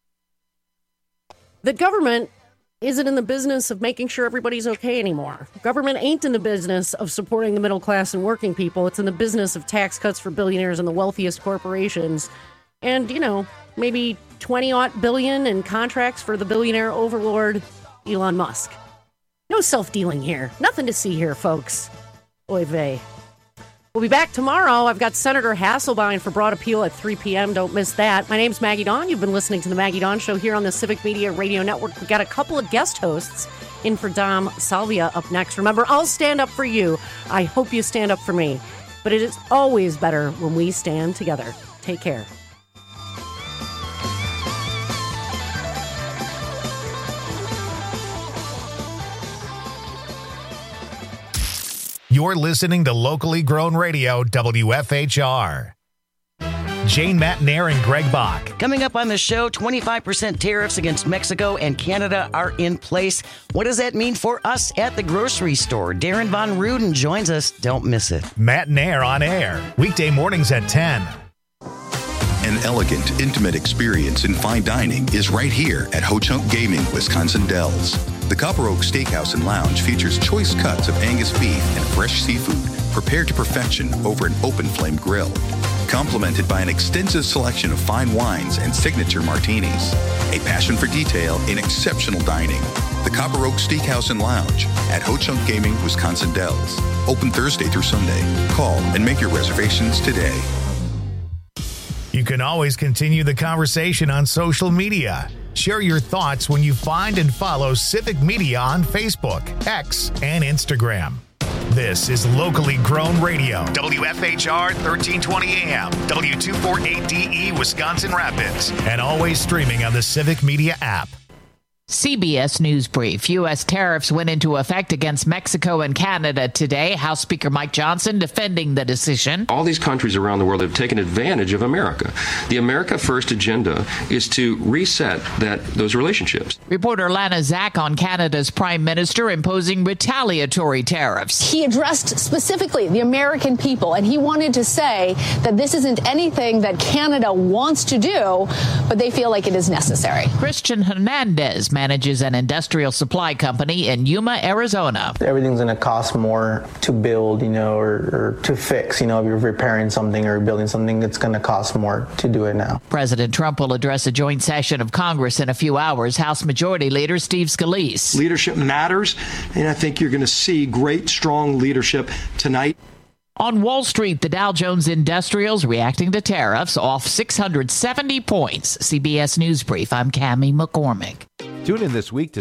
that government isn't in the business of making sure everybody's okay anymore. Government ain't in the business of supporting the middle class and working people. It's in the business of tax cuts for billionaires and the wealthiest corporations. And, you know, maybe twenty-aught billion in contracts for the billionaire overlord Elon Musk. No self-dealing here. Nothing to see here, folks. Oy vey. We'll be back tomorrow. I've got Senator Hasselbein for Broad Appeal at three p.m. Don't miss that. My name's Maggie Dawn. You've been listening to the Maggie Dawn Show here on the Civic Media Radio Network. We've got a couple of guest hosts in for Dom Salvia up next. Remember, I'll stand up for you. I hope you stand up for me. But it is always better when we stand together. Take care. You're listening to locally grown radio, W F H R. Jane Matnair and Greg Bach. Coming up on the show, twenty-five percent tariffs against Mexico and Canada are in place. What does that mean for us at the grocery store? Darren Von Ruden joins us. Don't miss it. Matnair on air, weekday mornings at ten. An elegant, intimate experience in fine dining is right here at Ho Chunk Gaming, Wisconsin Dells. The Copper Oak Steakhouse and Lounge features choice cuts of Angus beef and fresh seafood, prepared to perfection over an open flame grill. Complemented by an extensive selection of fine wines and signature martinis. A passion for detail in exceptional dining. The Copper Oak Steakhouse and Lounge at Ho Chunk Gaming, Wisconsin Dells. Open Thursday through Sunday. Call and make your reservations today. You can always continue the conversation on social media. Share your thoughts when you find and follow Civic Media on Facebook, X, and Instagram. This is Locally Grown Radio, W F H R thirteen twenty A M, W two forty-eight D E, Wisconsin Rapids, and always streaming on the Civic Media app. C B S News Brief. U S tariffs went into effect against Mexico and Canada today. House Speaker Mike Johnson defending the decision. All these countries around the world have taken advantage of America. The America First agenda is to reset that those relationships. Reporter Lana Zak on Canada's Prime Minister imposing retaliatory tariffs. He addressed specifically the American people, and he wanted to say that this isn't anything that Canada wants to do, but they feel like it is necessary. Christian Hernandez manages an industrial supply company in Yuma, Arizona. Everything's going to cost more to build, you know, or, or to fix. You know, if you're repairing something or building something, it's going to cost more to do it now. President Trump will address a joint session of Congress in a few hours. House Majority Leader Steve Scalise. Leadership matters, and I think you're going to see great, strong leadership tonight. On Wall Street, the Dow Jones Industrials reacting to tariffs off six hundred seventy points. C B S News Brief. I'm Cammie McCormick. Tune in this week to